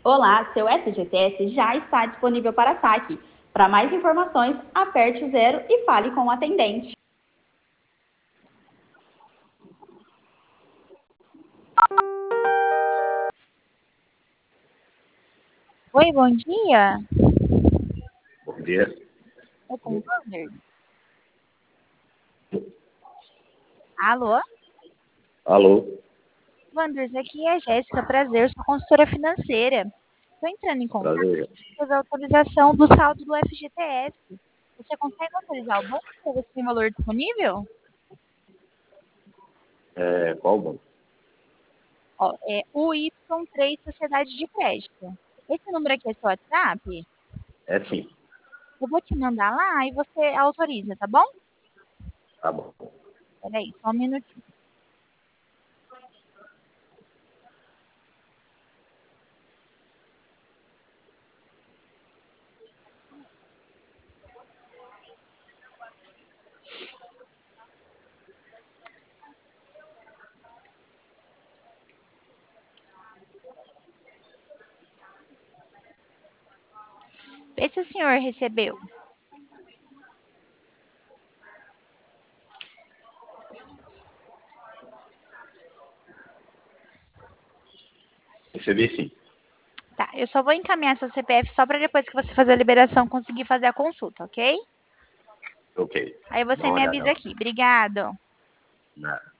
Olá, seu FGTS já está disponível para saque. Para mais informações, aperte o 0 e fale com o atendente. Oi, bom dia. Bom dia. É com o Wander? Alô? Alô? Wander, aqui é a Jéssica, prazer, sou consultora financeira. Estou entrando em contato Prazer. para fazer a autorização do saldo do FGTS. Você consegue autorizar o banco para ver se tem valor disponível? Qual o banco? Ó, é o Y3 Sociedade de Crédito. Esse número aqui é seu WhatsApp? É sim. Eu vou te mandar lá e você autoriza, tá bom? Tá bom. Peraí, só um minutinho. Vê se o senhor recebeu. Recebi sim. Tá, eu só vou encaminhar seu CPF só para depois que você fazer a liberação conseguir fazer a consulta, ok? Ok. Aí Dá você uma me olhada avisa lá. aqui. Obrigado. Nada.